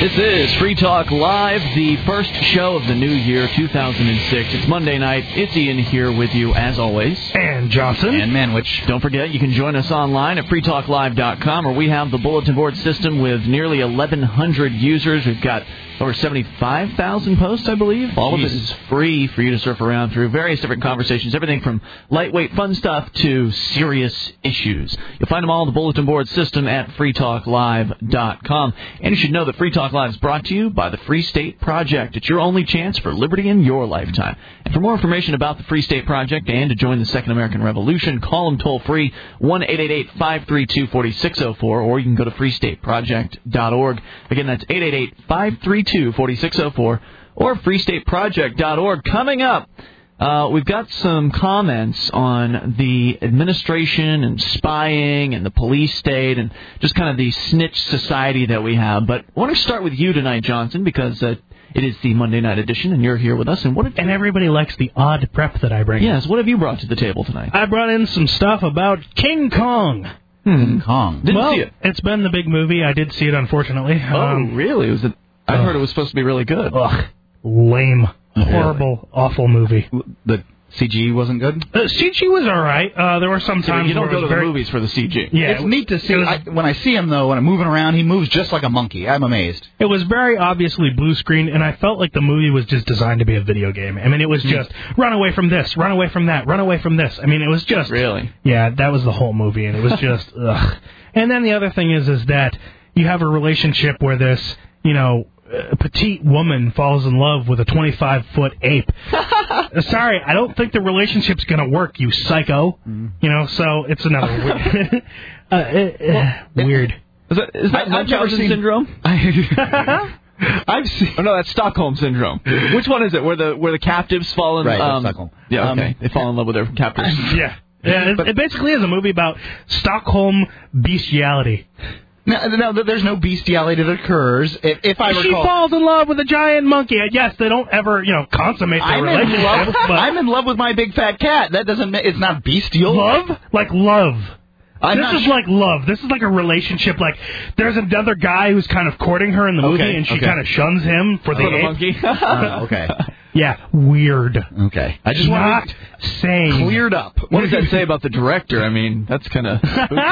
This is Free Talk Live, the first show of the new year, 2006. It's Monday night. It's Ian here with you, as always. And Johnson. And Manwich. Don't forget, you can join us online at freetalklive.com, where we have the bulletin board system with nearly 1,100 users. We've got over 75,000 posts, I believe. All of it is free for you to surf around through various different conversations, everything from lightweight fun stuff to serious issues. You'll find them all in the bulletin board system at freetalklive.com. And you should know that Free Talk Live is brought to you by the Free State Project. It's your only chance for liberty in your lifetime. And for more information about the Free State Project and to join the Second American Revolution, call them toll-free, 1-888-532-4604, or you can go to freestateproject.org. Again, that's 888-532-4604 or freestateproject.org. Coming up, we've got some comments on the administration and spying and the police state and just kind of the snitch society that we have. But I want to start with you tonight, Johnson, because it is the Monday night edition, and you're here with us. And everybody likes the odd prep that I bring. Yes, what have you brought to the table tonight? I brought in some stuff about King Kong. King Kong. Didn't see it. It's been the big movie. I did see it, unfortunately. Oh, really? Was it? I heard it was supposed to be really good. Ugh, lame, horrible, awful movie. The CG wasn't good? CG was all right. There were some times you don't where go to the movies for the CG. Yeah, it's neat to see. When I see him, though, when I'm moving around, he moves just like a monkey. I'm amazed. It was very obviously blue screen, and I felt like the movie was just designed to be a video game. I mean, it was just run away from this, run away from that, run away from this. I mean, it was just... Really? Yeah, that was the whole movie, and it was just... ugh. And then the other thing is that you have a relationship where this, a petite woman falls in love with a 25-foot ape. Sorry, I don't think the relationship's going to work, you psycho. So it's another weird. Is that Munchausen syndrome? I've seen. Oh no, that's Stockholm syndrome. Which one is it? Where the captives fall in? Right, that's Stockholm. Yeah, okay. They fall in love with their captors. Yeah. It basically is a movie about Stockholm bestiality. No, there's no bestiality that occurs. If I recall, she falls in love with a giant monkey. Yes, they don't ever, consummate their relationship. I'm in love with my big fat cat. That doesn't. It's not bestial. Love, like love. This is like love. This is like a relationship. Like there's another guy who's kind of courting her in the movie, and she kind of shuns him for the monkey. Okay. Yeah, weird. Okay. I just not saying cleared up. What does that say about the director? I mean, that's kind of.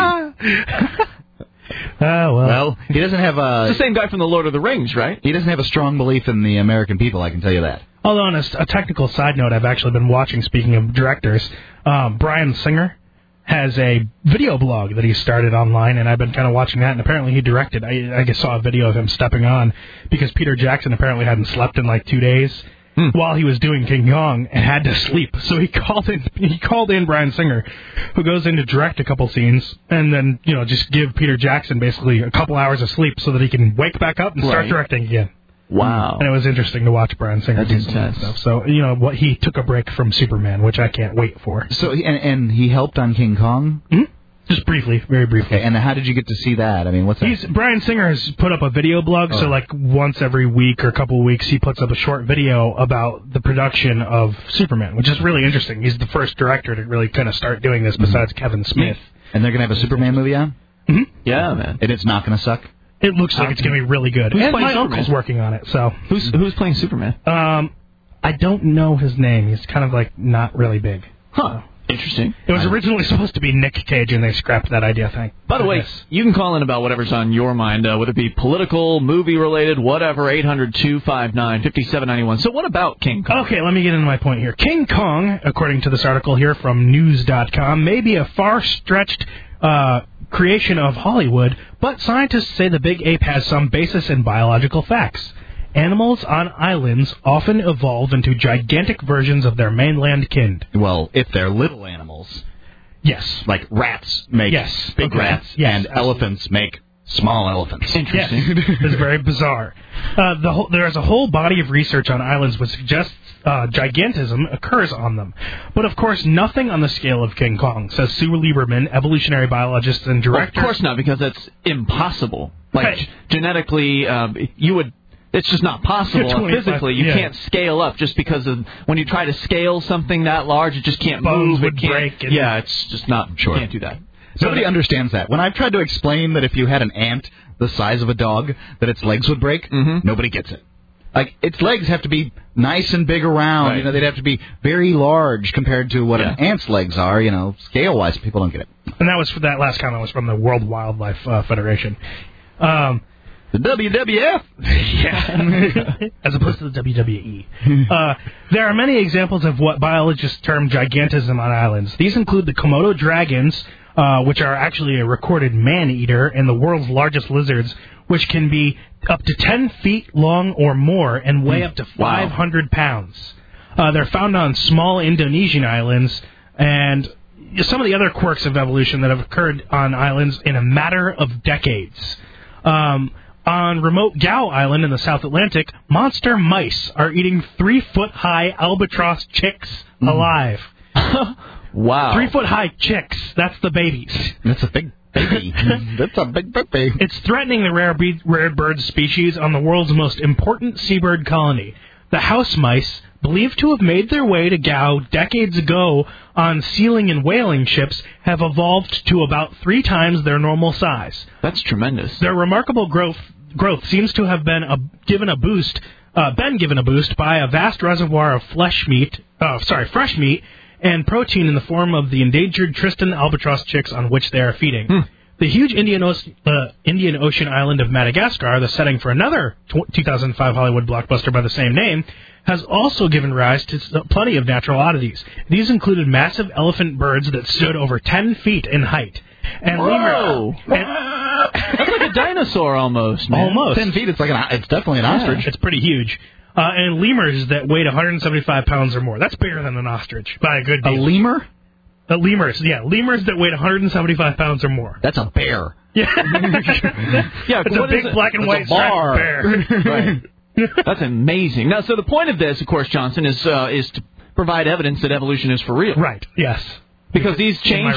Well, he doesn't have a... It's the same guy from The Lord of the Rings, right? He doesn't have a strong belief in the American people, I can tell you that. Although on a technical side note, I've actually been watching, speaking of directors, Bryan Singer has a video blog that he started online, and I've been kind of watching that, and apparently he directed. I just saw a video of him stepping on, because Peter Jackson apparently hadn't slept in like 2 days. While he was doing King Kong and had to sleep. So he called in Bryan Singer, who goes in to direct a couple scenes and then, just give Peter Jackson basically a couple hours of sleep so that he can wake back up and start directing again. Wow. And it was interesting to watch Bryan Singer do some of that stuff. So, he took a break from Superman, which I can't wait for. So, and he helped on King Kong? Mm-hmm. Just briefly, very briefly. Okay, and how did you get to see that? I mean, what's that? Bryan Singer has put up a video blog, so like once every week or a couple of weeks, he puts up a short video about the production of Superman, which is really interesting. He's the first director to really kind of start doing this besides Kevin Smith. And they're going to have a Superman movie on? Mm-hmm. Yeah, man. And it's not going to suck? It looks like it's going to be really good. And my uncle's working on it, so... Who's playing Superman? I don't know his name. He's kind of like not really big. Huh. Interesting. It was originally supposed to be Nick Cage, and they scrapped that idea, I think. By the way, you can call in about whatever's on your mind, whether it be political, movie-related, whatever, 800-259-5791. So what about King Kong? Okay, let me get into my point here. King Kong, according to this article here from News.com, may be a far-stretched creation of Hollywood, but scientists say the big ape has some basis in biological facts. Animals on islands often evolve into gigantic versions of their mainland kin. Well, if they're little animals. Yes. Like rats make big rats, and elephants make small elephants. Interesting. Yes. It's very bizarre. There's a whole body of research on islands which suggests gigantism occurs on them. But, of course, nothing on the scale of King Kong, says Sue Lieberman, evolutionary biologist and director. Well, of course not, because that's impossible. Like, genetically, you would... It's just not possible. Physically, you can't scale up just because of when you try to scale something that large, it just can't move. Bones would break. Yeah, it's just not. Sure. You can't do that. Nobody understands that. When I've tried to explain that if you had an ant the size of a dog, that its legs would break, nobody gets it. Like, its legs have to be nice and big around. Right. You know, they'd have to be very large compared to what an ant's legs are, you know, scale-wise. People don't get it. And that last comment was from the World Wildlife Federation. The WWF? Yeah. As opposed to the WWE. There are many examples of what biologists term gigantism on islands. These include the Komodo dragons, which are actually a recorded man-eater, and the world's largest lizards, which can be up to 10 feet long or more and weigh up to 500 pounds. They're found on small Indonesian islands, and some of the other quirks of evolution that have occurred on islands in a matter of decades. On remote Gow Island in the South Atlantic, monster mice are eating 3-foot-high albatross chicks alive. Wow. 3-foot-high chicks. That's the babies. That's a big baby. That's a big baby. It's threatening the rare bird species on the world's most important seabird colony. The house mice, believed to have made their way to Gow decades ago on sealing and whaling ships, have evolved to about 3 times their normal size. That's tremendous. Their remarkable growth seems to have been given a boost by a vast reservoir of fresh meat and protein in the form of the endangered Tristan albatross chicks on which they are feeding. The huge Indian Ocean island of Madagascar, the setting for another 2005 Hollywood blockbuster by the same name, has also given rise to plenty of natural oddities. These included massive elephant birds that stood over 10 feet in height. And whoa! That's like a dinosaur almost, man. Almost. 10 feet, it's definitely an ostrich. It's pretty huge. And lemurs that weighed 175 pounds or more. That's bigger than an ostrich by a good deal. A lemur? Lemurs that weighed 175 pounds or more. That's a bear. Yeah. It's a big black and white striped bear. Right. That's amazing. Now, so the point of this, of course, Johnson, is to provide evidence that evolution is for real. Right. Yes. Because these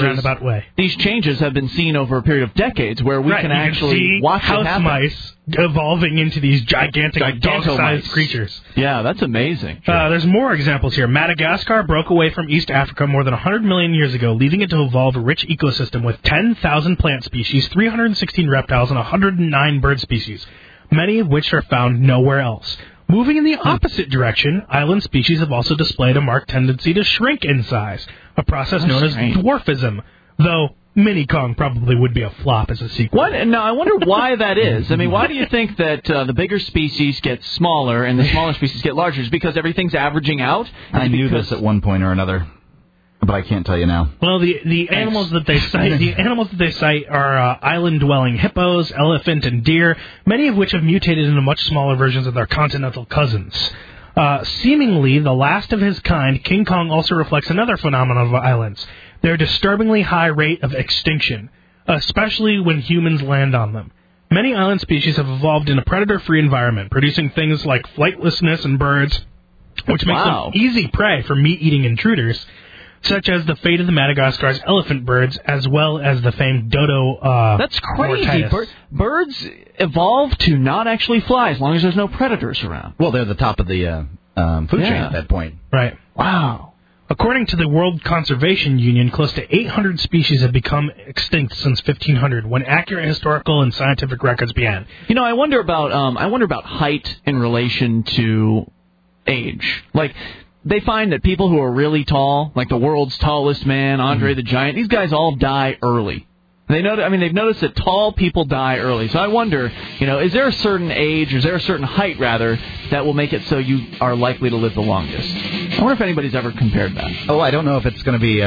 changes have been seen over a period of decades, where we can actually watch it happen. House mice evolving into these gigantic dog-sized creatures. Yeah, that's amazing. There's more examples here. Madagascar broke away from East Africa more than 100 million years ago, leaving it to evolve a rich ecosystem with 10,000 plant species, 316 reptiles, and 109 bird species, many of which are found nowhere else. Moving in the opposite direction, island species have also displayed a marked tendency to shrink in size, a process known as dwarfism, though Mini Kong probably would be a flop as a sequel. Now, I wonder why that is. I mean, why do you think that the bigger species get smaller and the smaller species get larger? Is it because everything's averaging out? I knew this at one point or another, but I can't tell you now. Well, the animals that they cite, are island-dwelling hippos, elephant, and deer, many of which have mutated into much smaller versions of their continental cousins. Seemingly the last of his kind, King Kong also reflects another phenomenon of islands: their disturbingly high rate of extinction, especially when humans land on them. Many island species have evolved in a predator-free environment, producing things like flightlessness in birds, which makes them easy prey for meat-eating intruders, such as the fate of the Madagascar's elephant birds, as well as the famed dodo. That's crazy. Birds evolve to not actually fly as long as there's no predators around. Well, they're the top of the food chain at that point. Right. Wow. According to the World Conservation Union, close to 800 species have become extinct since 1500, when accurate historical and scientific records began. You know, I wonder about height in relation to age. Like, they find that people who are really tall, like the world's tallest man, Andre the Giant, these guys all die early. They've noticed that tall people die early. So I wonder, is there a certain age, or is there a certain height, rather, that will make it so you are likely to live the longest? I wonder if anybody's ever compared that. Oh, I don't know if it's going to be,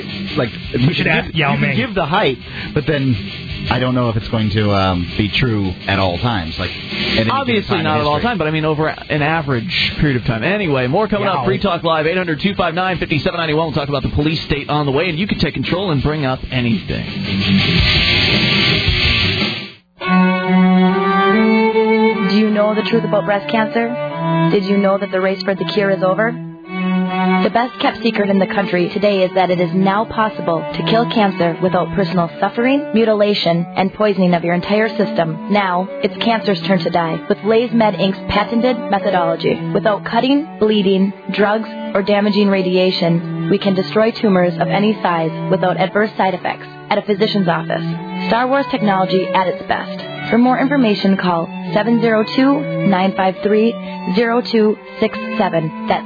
we should ask Yao Ming. You can give the height, but then I don't know if it's going to be true at all times. Obviously not at all times, but I mean over an average period of time. Anyway, more coming up. Free Talk Live, 800-259-5791. We'll talk about the police state on the way, and you can take control and bring up anything. Do you know the truth about breast cancer? Did you know that the race for the cure is over? The best-kept secret in the country today is that it is now possible to kill cancer without personal suffering, mutilation, and poisoning of your entire system. Now, it's cancer's turn to die with Blaze Med Inc.'s patented methodology. Without cutting, bleeding, drugs, or damaging radiation, we can destroy tumors of any size without adverse side effects at a physician's office. Star Wars technology at its best. For more information, call 702-953-0267. That's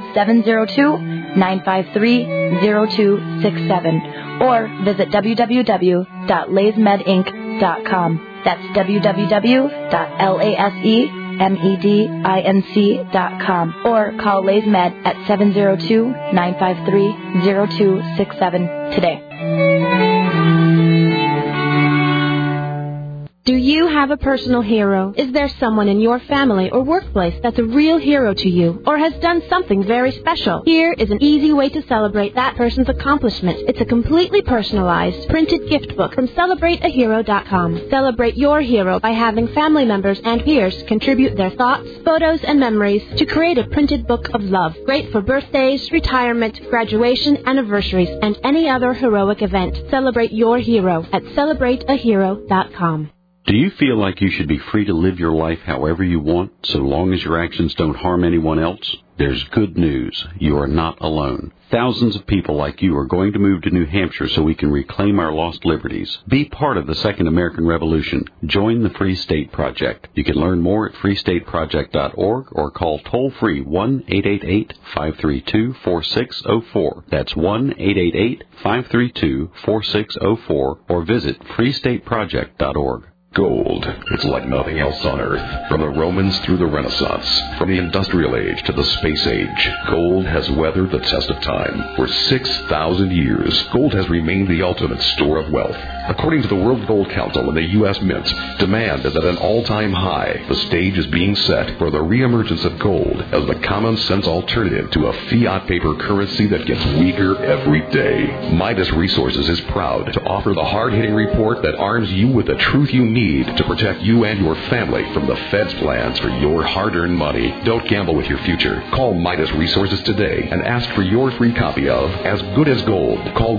702-953-0267. Or visit www.lasemedinc.com. That's www.lasemedinc.com. Or call LazeMed at 702-953-0267 today. Do you have a personal hero? Is there someone in your family or workplace that's a real hero to you or has done something very special? Here is an easy way to celebrate that person's accomplishment. It's a completely personalized printed gift book from CelebrateAhero.com. Celebrate your hero by having family members and peers contribute their thoughts, photos, and memories to create a printed book of love. Great for birthdays, retirement, graduation, anniversaries, and any other heroic event. Celebrate your hero at CelebrateAhero.com. Do you feel like you should be free to live your life however you want, so long as your actions don't harm anyone else? There's good news. You are not alone. Thousands of people like you are going to move to New Hampshire so we can reclaim our lost liberties. Be part of the Second American Revolution. Join the Free State Project. You can learn more at freestateproject.org or call toll-free 1-888-532-4604. That's 1-888-532-4604 or visit freestateproject.org. Gold. It's like nothing else on Earth. From the Romans through the Renaissance, from the Industrial Age to the Space Age, gold has weathered the test of time. For 6,000 years, gold has remained the ultimate store of wealth. According to the World Gold Council and the U.S. Mint, demand is at an all-time high. The stage is being set for the reemergence of gold as the common-sense alternative to a fiat paper currency that gets weaker every day. Midas Resources is proud to offer the hard-hitting report that arms you with the truth you need to protect you and your family from the Fed's plans for your hard-earned money. Don't gamble with your future. Call Midas Resources today and ask for your free copy of As Good as Gold. Call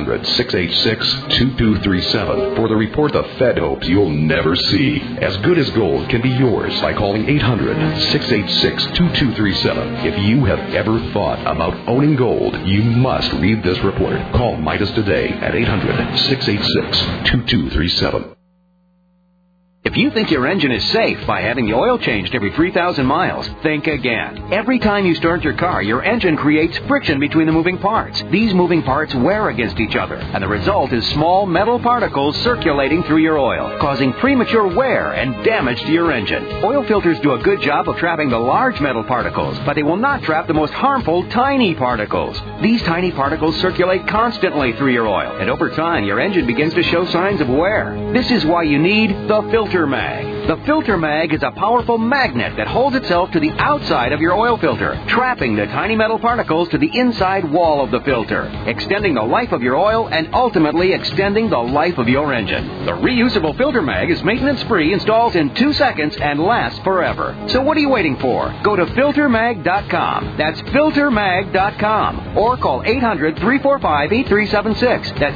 1-800-686-2237 for the report the Fed hopes you'll never see. As Good as Gold can be yours by calling 800-686-2237. If you have ever thought about owning gold, you must read this report. Call Midas today at 800-686-2237. If you think your engine is safe by having the oil changed every 3,000 miles, think again. Every time you start your car, your engine creates friction between the moving parts. These moving parts wear against each other, and the result is small metal particles circulating through your oil, causing premature wear and damage to your engine. Oil filters do a good job of trapping the large metal particles, but they will not trap the most harmful tiny particles. These tiny particles circulate constantly through your oil, and over time, your engine begins to show signs of wear. This is why you need the Filter Mag. The Filter Mag is a powerful magnet that holds itself to the outside of your oil filter, trapping the tiny metal particles to the inside wall of the filter, extending the life of your oil and ultimately extending the life of your engine. The reusable Filter Mag is maintenance-free, installs in 2 seconds, and lasts forever. So what are you waiting for? Go to filtermag.com. That's filtermag.com. Or call 800-345-8376. That's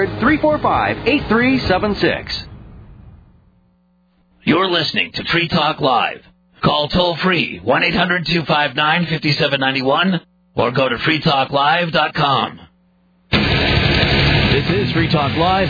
800-345-8376. You're listening to Free Talk Live. Call toll-free 1-800-259-5791 or go to freetalklive.com. This is Free Talk Live,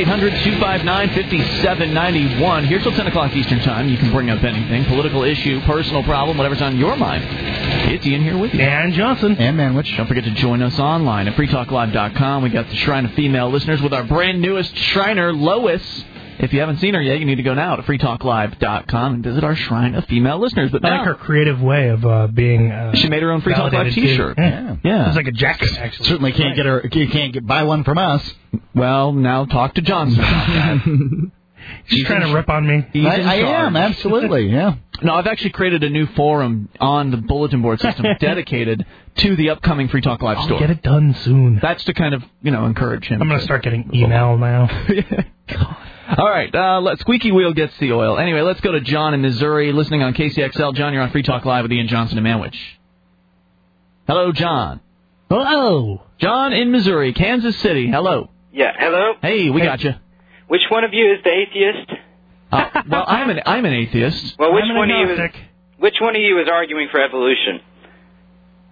1-800-259-5791. Here till 10 o'clock Eastern Time. You can bring up anything, political issue, personal problem, whatever's on your mind. It's Ian here with you. And Johnson. And Manwich. Don't forget to join us online at freetalklive.com. We got the Shrine of Female Listeners with our brand newest Shriner, Lois. If you haven't seen her yet, you need to go now to freetalklive.com and visit our Shrine of Female Listeners. But I like her creative way of being. She made her own Free Talk Live T-shirt. Yeah. It's like a jacket, actually. Certainly can't get her. You can't buy one from us. Well, now talk to Johnson about that. She's trying to rip on me. I am, absolutely, yeah. No, I've actually created a new forum on the bulletin board system dedicated to the upcoming Free Talk Live store. Get it done soon. That's to kind of, encourage him. I'm going to start getting email now. God. All right, Squeaky Wheel gets the oil. Anyway, let's go to John in Missouri, listening on KCXL. John, you're on Free Talk Live with Ian Johnson and Manwich. Hello, John. Hello. John in Missouri, Kansas City. Hello. Yeah, hello. Hey, we got you. Which one of you is the atheist? Well, I'm an atheist. Well, Which one of you is arguing for evolution?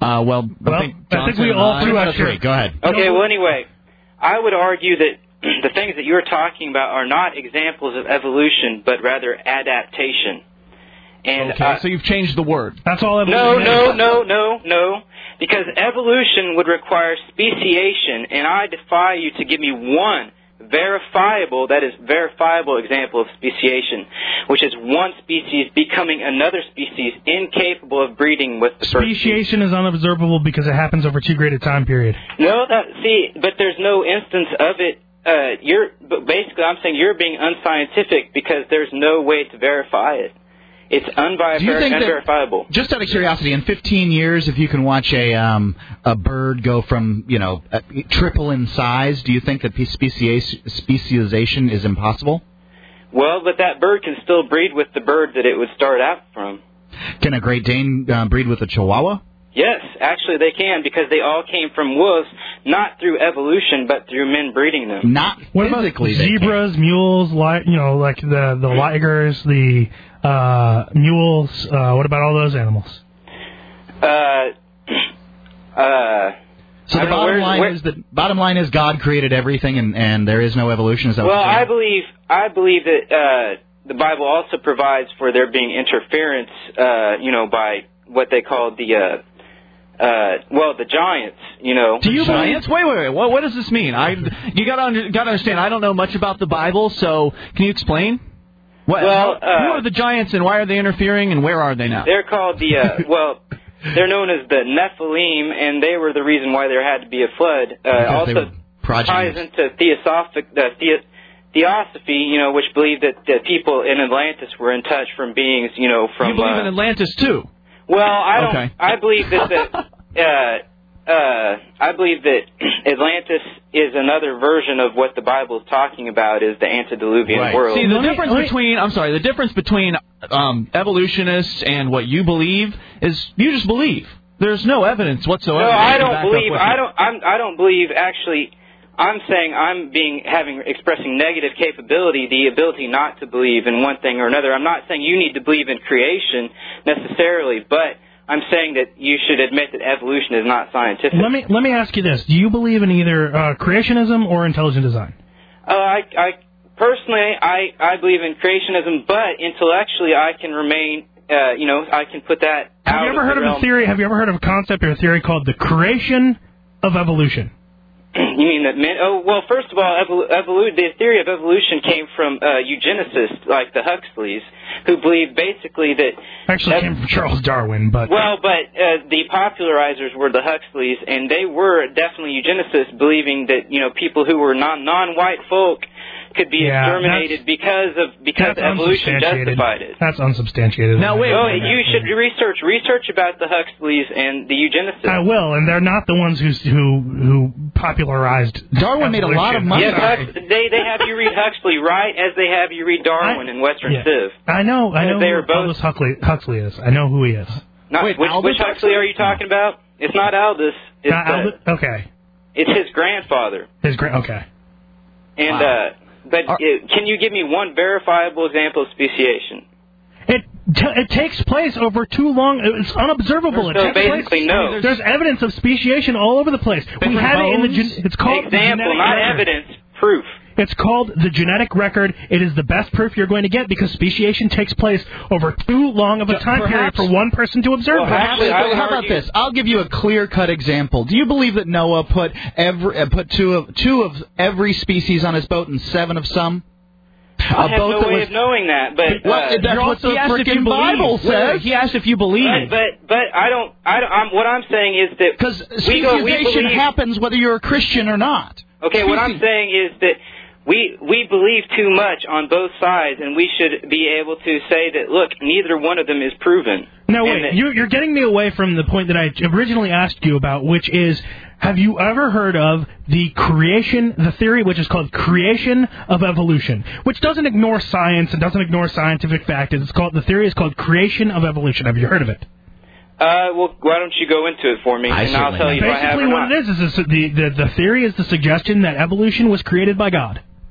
I think we all threw out 3. Go ahead. Okay, well, anyway, I would argue that the things that you're talking about are not examples of evolution, but rather adaptation. And okay, so you've changed the word. That's all evolution is. No. Because evolution would require speciation, and I defy you to give me one verifiable example of speciation, which is one species becoming another species incapable of breeding with the first species. Speciation is unobservable because it happens over too great a time period. No, but there's no instance of it. But basically, I'm saying you're being unscientific because there's no way to verify it. It's unverifiable. Just out of curiosity, in 15 years, if you can watch a bird go from triple in size, do you think that speciation is impossible? Well, but that bird can still breed with the bird that it would start out from. Can a Great Dane breed with a Chihuahua? Yes, actually they can, because they all came from wolves, not through evolution, but through men breeding them. Not what physically. About zebras, mules, like the ligers, the mules. What about all those animals? So the bottom line is God created everything, and there is no evolution. Is that well? I believe that the Bible also provides for there being interference, by what they call the giants, Do you giants? Wait. What does this mean? You got to understand. I don't know much about the Bible, so can you explain? Who are the giants, and why are they interfering, and where are they now? They're called they're known as the Nephilim, and they were the reason why there had to be a flood. Also ties into Theosophy, which believed that the people in Atlantis were in touch from beings, from... You believe in Atlantis, too? Well, I don't... Okay. I believe that Atlantis is another version of what the Bible is talking about, is the antediluvian world. See, the difference between evolutionists and what you believe is you just believe. There's no evidence whatsoever. No, I don't believe. I don't believe. Actually, I'm saying expressing negative capability, the ability not to believe in one thing or another. I'm not saying you need to believe in creation necessarily, but I'm saying that you should admit that evolution is not scientific. Let me ask you this: do you believe in either creationism or intelligent design? Personally, I believe in creationism, but intellectually, I can remain. I can put that. Have you ever heard of a theory? Have you ever heard of a concept or a theory called the creation of evolution? You mean that men... Oh, well, first of all, the theory of evolution came from eugenicists like the Huxleys, who believed basically that... Actually came from Charles Darwin, but... Well, but the popularizers were the Huxleys, and they were definitely eugenicists, believing that, people who were non-white folk could be exterminated because evolution justified it. That's unsubstantiated. Now, wait. Well, you should research about the Huxleys and the eugenicists. I will, and they're not the ones who popularized Darwin. Made a lot of money. Yes, they have you read Huxley right as they have you read Darwin in Western Civ. I know who Aldous Huxley is. I know who he is. Which Huxley are you talking about? It's not Aldous. It's Aldous. Okay. It's his grandfather. Okay. And can you give me one verifiable example of speciation? It takes place over too long. It's unobservable. There's evidence of speciation all over the place. We have it in the. It's called example, not evidence. Proof. It's called the genetic record. It is the best proof you're going to get because speciation takes place over too long of a time period for one person to observe. How about this? I'll give you a clear-cut example. Do you believe that Noah put two of every species on his boat and 7 of some? I have no way of knowing that, but that's what the freaking Bible says. He asked if you believe. But I don't. What I'm saying is that because speciation happens whether you're a Christian or not. Okay, what I'm saying is that we believe too much on both sides, and we should be able to say that, look, neither one of them is proven. No, wait, you're getting me away from the point that I originally asked you about, which is, have you ever heard of the theory which is called creation of evolution, which doesn't ignore science and doesn't ignore scientific fact. The theory is called creation of evolution. Have you heard of it? Well, why don't you go into it for me, and I'll tell you if I have or not. Basically, what it is the theory is the suggestion that evolution was created by God.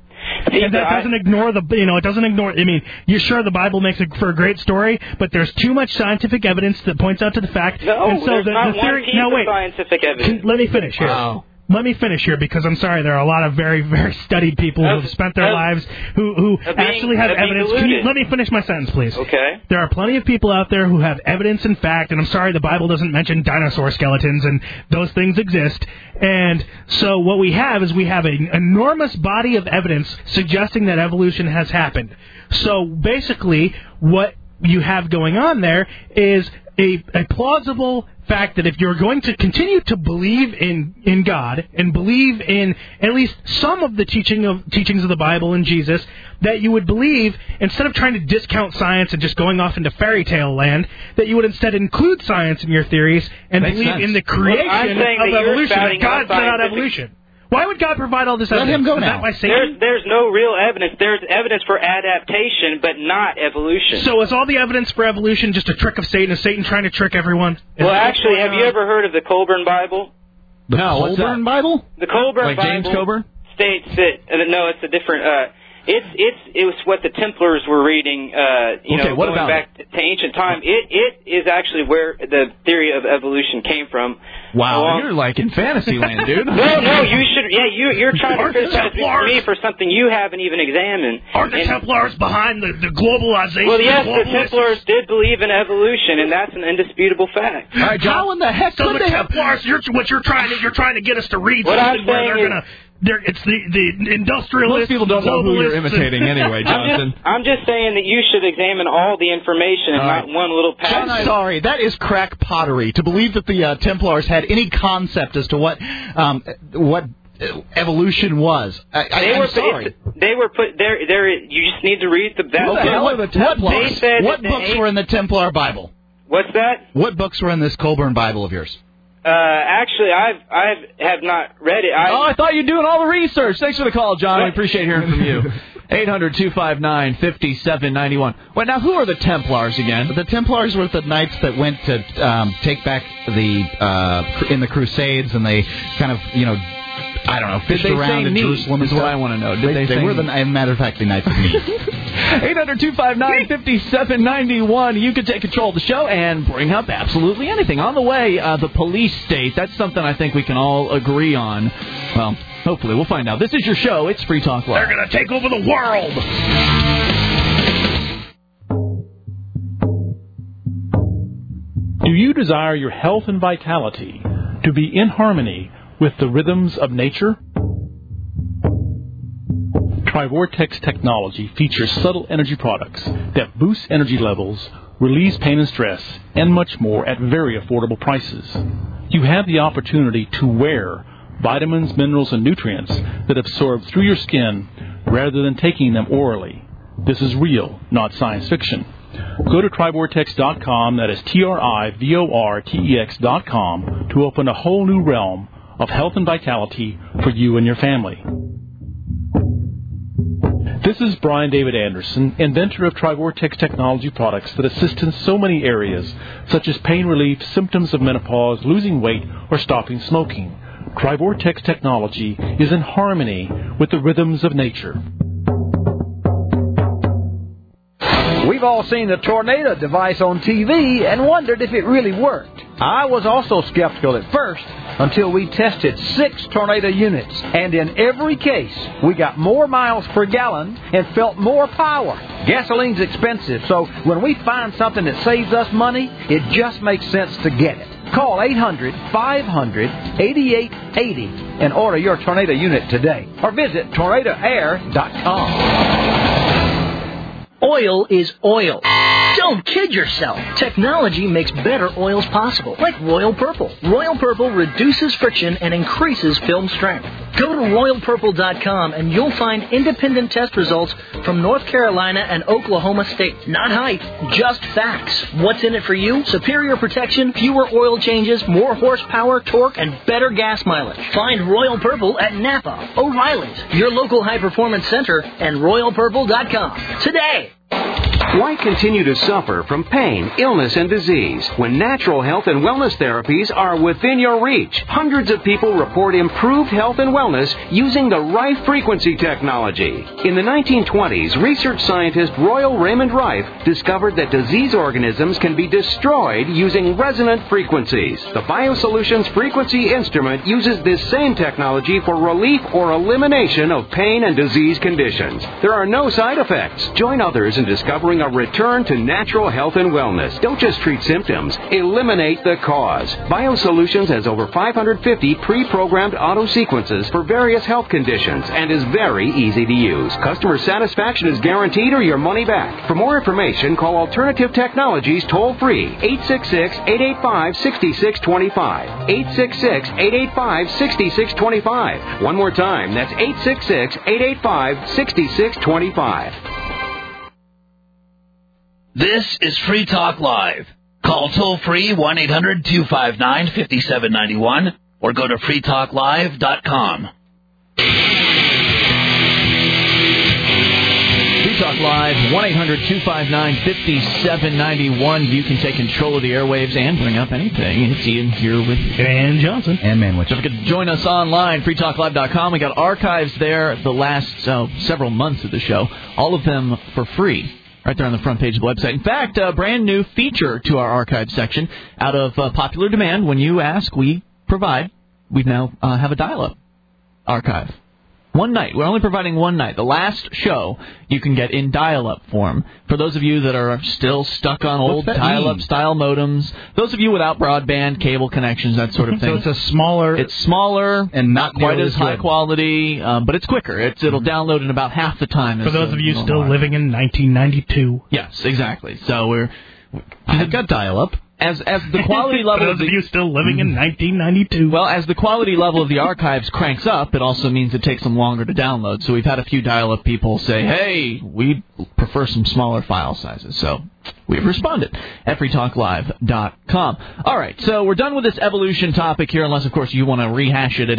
And that doesn't ignore it doesn't ignore, I mean, you're sure the Bible makes it for a great story, but there's too much scientific evidence that points out to the fact. No, and so there's not the theory, one piece of scientific evidence. Let me finish here. Wow. Let me finish here, because I'm sorry, there are a lot of very, very studied people who have spent their lives who actually have evidence. Let me finish my sentence, please? Okay. There are plenty of people out there who have evidence and fact, and I'm sorry the Bible doesn't mention dinosaur skeletons, and those things exist. And so what we have is an enormous body of evidence suggesting that evolution has happened. So basically, what you have going on there is a plausible fact that if you're going to continue to believe in God and believe in at least some of the teachings of the Bible and Jesus, that you would believe, instead of trying to discount science and just going off into fairy tale land, that you would instead include science in your theories and believe in the creation of evolution. And God set out evolution. Why would God provide all this evidence? Let him go now. There's no real evidence. There's evidence for adaptation, but not evolution. So is all the evidence for evolution just a trick of Satan? Is Satan trying to trick everyone? Well, actually, have you ever heard of the Colburn Bible? The Colburn Bible? The Colburn Bible. Like James Coburn? States that no, it's a different. It was what the Templars were reading. Going back to ancient time. It is actually where the theory of evolution came from. Wow, you're like in fantasy land, dude. No, you should. Yeah, you're trying to criticize me for something you haven't even examined. Are the Templars behind the globalization? Well, yes, the Templars did believe in evolution, and that's an indisputable fact. All right, how in the heck? So the Templars, you're trying to get us to read something where they're gonna. It's the industrialists. Most people don't know who you're imitating anyway, Jonathan. I'm just saying that you should examine all the information and not one little passage. I'm sorry, that is crack pottery. To believe that the Templars had any concept as to what evolution was. I'm sorry. They were put there. You just need to read the. What books were in the Templar Bible? What's that? What books were in this Colburn Bible of yours? Actually, I have not read it. I thought you were doing all the research. Thanks for the call, John. We appreciate hearing from you. 800-259-5791. Wait, now who are the Templars again? The Templars were the knights that went to take back in the Crusades, and they kind of, fished around in Jerusalem. Is what I want to know. They were the, matter of fact, the knights of me. 800-259-5791. You can take control of the show and bring up absolutely anything. On the way, the police state. That's something I think we can all agree on. Well, hopefully. We'll find out. This is your show. It's Free Talk Live. They're going to take over the world. Do you desire your health and vitality to be in harmony with the rhythms of nature? Trivortex technology features subtle energy products that boost energy levels, relieves pain and stress, and much more at very affordable prices. You have the opportunity to wear vitamins, minerals, and nutrients that absorb through your skin rather than taking them orally. This is real, not science fiction. Go to Trivortex.com, that is TRIVORTEX.com, to open a whole new realm of health and vitality for you and your family. This is Brian David Anderson, inventor of Trivortex technology products that assist in so many areas, such as pain relief, symptoms of menopause, losing weight, or stopping smoking. Trivortex technology is in harmony with the rhythms of nature. We've all seen the tornado device on TV and wondered if it really worked. I was also skeptical at first until we tested 6 tornado units. And in every case, we got more miles per gallon and felt more power. Gasoline's expensive, so when we find something that saves us money, it just makes sense to get it. Call 800-500-8880 and order your tornado unit today. Or visit tornadoair.com. Oil is oil. Don't kid yourself. Technology makes better oils possible, like Royal Purple. Royal Purple reduces friction and increases film strength. Go to RoyalPurple.com and you'll find independent test results from North Carolina and Oklahoma State. Not hype, just facts. What's in it for you? Superior protection, fewer oil changes, more horsepower, torque, and better gas mileage. Find Royal Purple at Napa, O'Reilly's, your local high-performance center, and RoyalPurple.com today. Why continue to suffer from pain, illness, and disease when natural health and wellness therapies are within your reach? Hundreds of people report improved health and wellness using the Rife frequency technology. In the 1920s, research scientist Royal Raymond Rife discovered that disease organisms can be destroyed using resonant frequencies. The BioSolutions frequency instrument uses this same technology for relief or elimination of pain and disease conditions. There are no side effects. Join others in discovering a return to natural health and wellness. Don't just treat symptoms. Eliminate the cause. BioSolutions has over 550 pre-programmed auto sequences for various health conditions and is very easy to use. Customer satisfaction is guaranteed or your money back. For more information, call Alternative Technologies toll-free 866-885-6625. 866-885-6625. One more time, that's 866-885-6625. This is Free Talk Live. Call toll-free 1-800-259-5791 or go to freetalklive.com. Free Talk Live, 1-800-259-5791. You can take control of the airwaves and bring up anything. It's Ian here with Dan Johnson. And Manwich. So if you could join us online, freetalklive.com. We got archives there the last several months of the show, all of them for free. Right there on the front page of the website. In fact, a brand new feature to our archive section. Out of popular demand, when you ask, we provide. We now have a dial-up archive. One night. We're only providing one night. The last show you can get in dial-up form. For those of you that are still stuck on old dial-up style modems, those of you without broadband, cable connections, that sort of thing. So it's smaller and not quite as high quality, but it's quicker. It'll download in about half the time. For those of you still living in 1992. Yes, exactly. So I've got dial-up. As the quality level For those of you still living in 1992. Well, as the quality level of the archives cranks up, it also means it takes them longer to download. So we've had a few dial-up people say, hey, we prefer some smaller file sizes. So we've responded at freetalklive.com. All right, so we're done with this evolution topic here, unless, of course, you want to rehash it at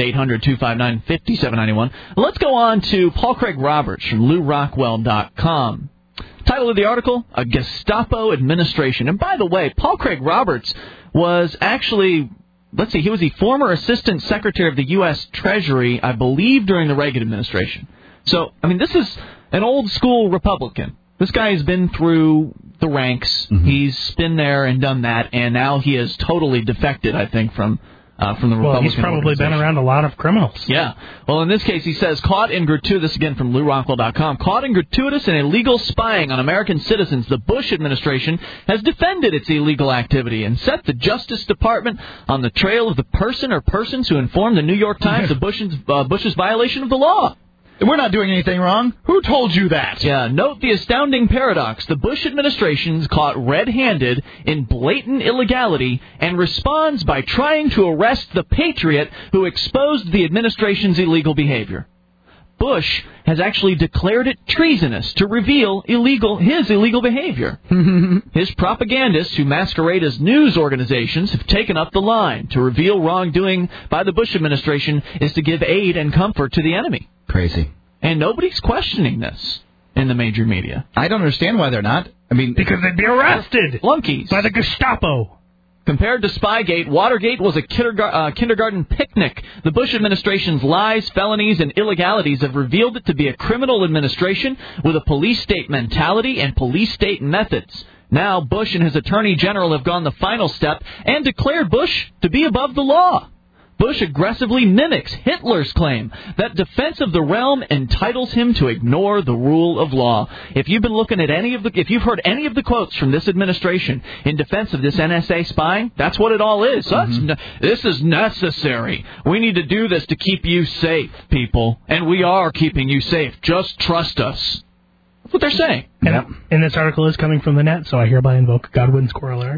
800-259-5791. Let's go on to Paul Craig Roberts from LouRockwell.com. Title of the article, A Gestapo Administration. And by the way, Paul Craig Roberts was actually, he was the former Assistant Secretary of the U.S. Treasury, I believe, during the Reagan administration. So, I mean, this is an old-school Republican. This guy has been through the ranks. Mm-hmm. He's been there and done that, and now he has totally defected, I think, from the Republican. Well, he's probably been around a lot of criminals. Yeah. Well, in this case, he says, caught in gratuitous, again from LouRockwell.com, caught in gratuitous and illegal spying on American citizens, the Bush administration has defended its illegal activity and set the Justice Department on the trail of the person or persons who informed the New York Times of Bush's violation of the law. We're not doing anything wrong. Who told you that? Yeah, note the astounding paradox. The Bush administration's caught red-handed in blatant illegality and responds by trying to arrest the patriot who exposed the administration's illegal behavior. Bush has actually declared it treasonous to reveal his illegal behavior. His propagandists, who masquerade as news organizations, have taken up the line. To reveal wrongdoing by the Bush administration is to give aid and comfort to the enemy. Crazy. And nobody's questioning this in the major media. I don't understand why they're not. I mean, because they'd be arrested. Flunkies. By the Gestapo. Compared to Spygate, Watergate was a kindergarten picnic. The Bush administration's lies, felonies, and illegalities have revealed it to be a criminal administration with a police-state mentality and police-state methods. Now, Bush and his attorney general have gone the final step and declared Bush to be above the law. Bush aggressively mimics Hitler's claim that defense of the realm entitles him to ignore the rule of law. If you've been looking at if you've heard any of the quotes from this administration in defense of this NSA spying, that's what it all is. This is necessary. We need to do this to keep you safe, people. And we are keeping you safe. Just trust us. That's what they're saying. And this article is coming from the net, so I hereby invoke Godwin's corollary.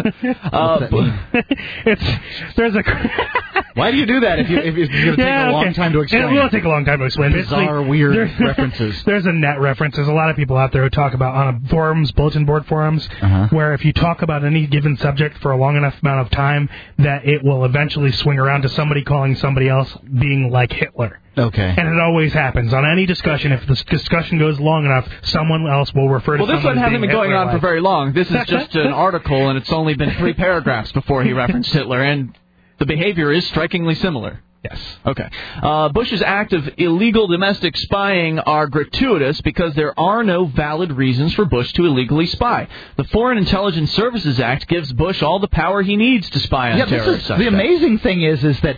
Why do you do that if it's going to take a long time to explain? It will take a long time to explain. Bizarre, weird references. There's a net reference. There's a lot of people out there who talk about on forums, bulletin board forums, where if you talk about any given subject for a long enough amount of time, that it will eventually swing around to somebody calling somebody else being like Hitler. Okay. And it always happens. On any discussion, if the discussion goes long enough, someone else will refer to Well, this one hasn't been going on for very long. This is just an article, and it's only been 3 paragraphs before he referenced Hitler, and the behavior is strikingly similar. Yes. Okay. Bush's act of illegal domestic spying are gratuitous because there are no valid reasons for Bush to illegally spy. The Foreign Intelligence Services Act gives Bush all the power he needs to spy on terrorists. The amazing thing is that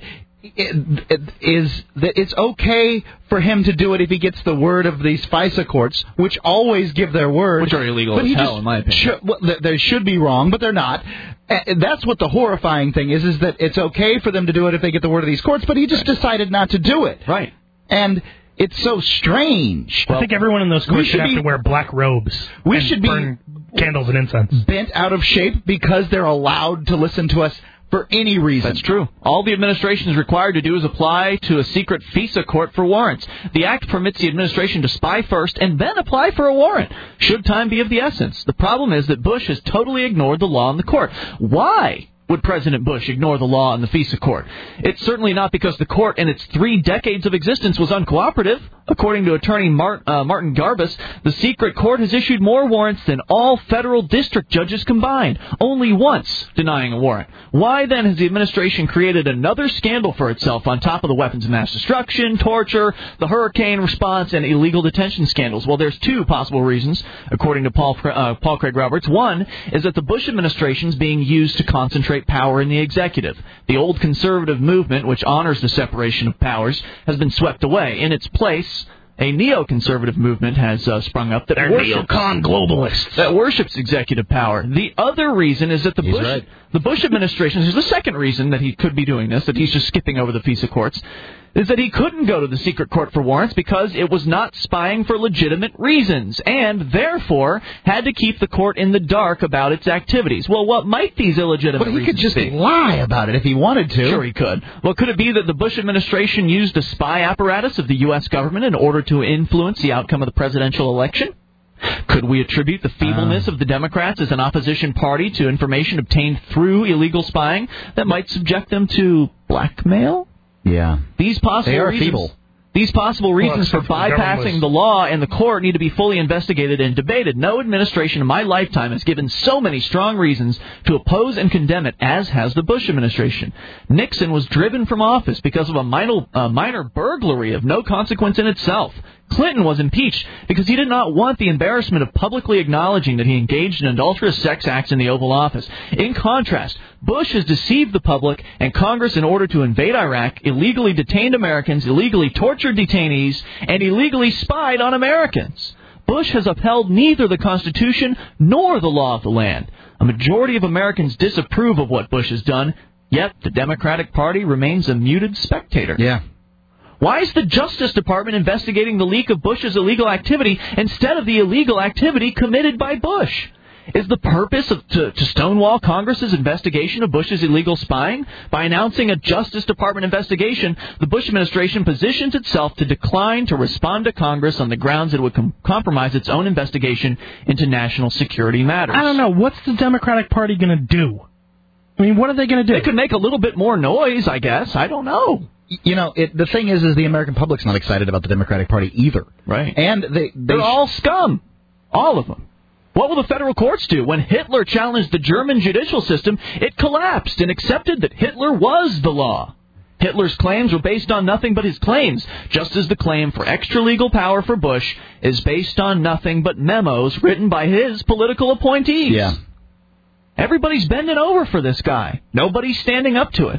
it's okay for him to do it if he gets the word of these FISA courts, which always give their word. Which are illegal as hell, in my opinion. They should be wrong, but they're not. That's what the horrifying thing is that it's okay for them to do it if they get the word of these courts, but he just decided not to do it. Right. And it's so strange. I think everyone in those courts should have to wear black robes. We should burn candles and incense. Bent out of shape because they're allowed to listen to us for any reason. That's true. All the administration is required to do is apply to a secret FISA court for warrants. The act permits the administration to spy first and then apply for a warrant, should time be of the essence. The problem is that Bush has totally ignored the law in the court. Why would President Bush ignore the law in the FISA court? It's certainly not because the court in its 3 decades of existence was uncooperative. According to attorney Martin Garbus, the secret court has issued more warrants than all federal district judges combined, only once denying a warrant. Why then has the administration created another scandal for itself on top of the weapons of mass destruction, torture, the hurricane response, and illegal detention scandals? Well, there's 2 possible reasons, according to Paul Craig Roberts. One is that the Bush administration is being used to concentrate power in the executive. The old conservative movement, which honors the separation of powers, has been swept away. In its place, a neoconservative movement has sprung up that neocon globalists that worships executive power. The other reason is that the Bush administration, there's the second reason that he could be doing this, that he's just skipping over the FISA courts, is that he couldn't go to the secret court for warrants because it was not spying for legitimate reasons, and therefore had to keep the court in the dark about its activities. Well, what might these illegitimate reasons be? But he could just lie about it if he wanted to. Sure he could. Well, could it be that the Bush administration used a spy apparatus of the U.S. government in order to influence the outcome of the presidential election? Could we attribute the feebleness of the Democrats as an opposition party to information obtained through illegal spying that might subject them to blackmail? Yeah. These possible reasons, feeble. These possible reasons for bypassing the law and the court need to be fully investigated and debated. No administration in my lifetime has given so many strong reasons to oppose and condemn it as has the Bush administration. Nixon was driven from office because of a minor burglary of no consequence in itself. Clinton was impeached because he did not want the embarrassment of publicly acknowledging that he engaged in adulterous sex acts in the Oval Office. In contrast, Bush has deceived the public and Congress in order to invade Iraq, illegally detained Americans, illegally tortured detainees, and illegally spied on Americans. Bush has upheld neither the Constitution nor the law of the land. A majority of Americans disapprove of what Bush has done, yet the Democratic Party remains a muted spectator. Yeah. Why is the Justice Department investigating the leak of Bush's illegal activity instead of the illegal activity committed by Bush? Is the purpose to stonewall Congress's investigation of Bush's illegal spying? By announcing a Justice Department investigation, the Bush administration positions itself to decline to respond to Congress on the grounds it would compromise its own investigation into national security matters. I don't know. What's the Democratic Party going to do? I mean, what are they going to do? They could make a little bit more noise, I guess. I don't know. You know, the thing is the American public's not excited about the Democratic Party either. Right. And they're all scum. All of them. What will the federal courts do? When Hitler challenged the German judicial system, it collapsed and accepted that Hitler was the law. Hitler's claims were based on nothing but his claims, just as the claim for extra-legal power for Bush is based on nothing but memos written by his political appointees. Yeah. Everybody's bending over for this guy. Nobody's standing up to it.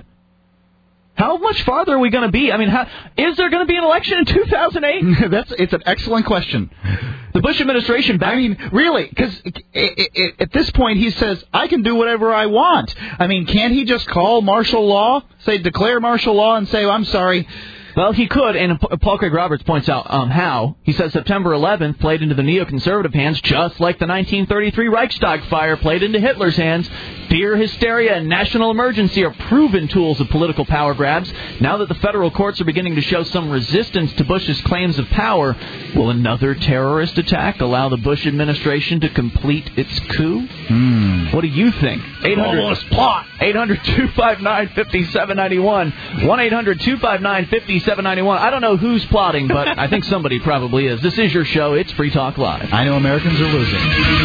How much farther are we going to be? I mean, is there going to be an election in 2008? It's an excellent question. The Bush administration... really, because at this point he says, I can do whatever I want. I mean, can't he just call martial law, declare martial law and say, I'm sorry... Well, he could, and Paul Craig Roberts points out how. He says September 11th played into the neoconservative hands just like the 1933 Reichstag fire played into Hitler's hands. Beer hysteria and national emergency are proven tools of political power grabs. Now that the federal courts are beginning to show some resistance to Bush's claims of power, will another terrorist attack allow the Bush administration to complete its coup? What do you think? 800-259-5791. 1-800-259-5791. I don't know who's plotting, but I think somebody probably is. This is your show. It's Free Talk Live. I know Americans are losing.